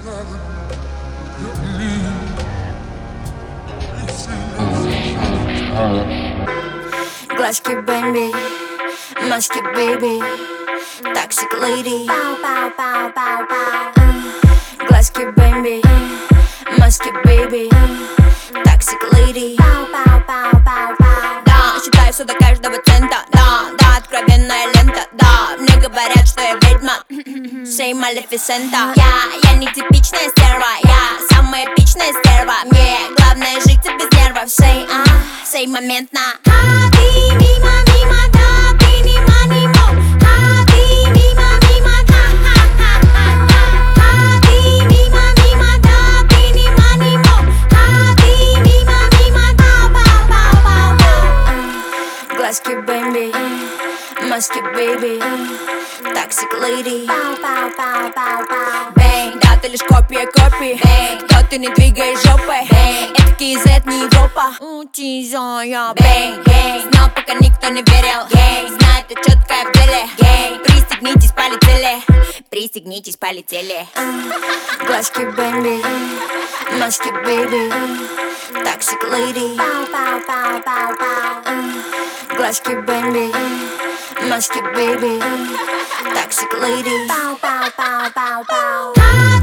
Глазки Бэмби, маски Бэйби, Toxic Lady. Глазки Бэмби, маски Бэйби, Toxic Lady. Да, считаю все до каждого цента. Да, да, откровенная лента. Да, мне говорят, что я ведьма. Сей Малефисента. Я не типичная стерва. Я самая эпичная стерва. Мне главное жить без нервов. Сей моментно. Хаби, мимо, мимо, да, ты не манимо. Хаби, мимо, мимо, да, ха-ха-ха-ха. Хаби, мимо, мимо, да, ты не манимо. Хаби, мимо, мимо, да, ба-ба-ба-ба. Глазки Бэмби, маски Бэйби, Toxic Lady. Бэнг, да, ты лишь копия копии. Кто ты, не двигаешь жопой. Это KZ, не Европа. Утизая. Бэнг, знал, пока никто не верил. Знает, это четкое в деле. Пристегнитесь, полетели. Пристегнитесь, полетели. Глазки Бэмби, маски Бэйби, Toxic Lady. Глазки Бэмби, маски Бэйби, Toxic Lady.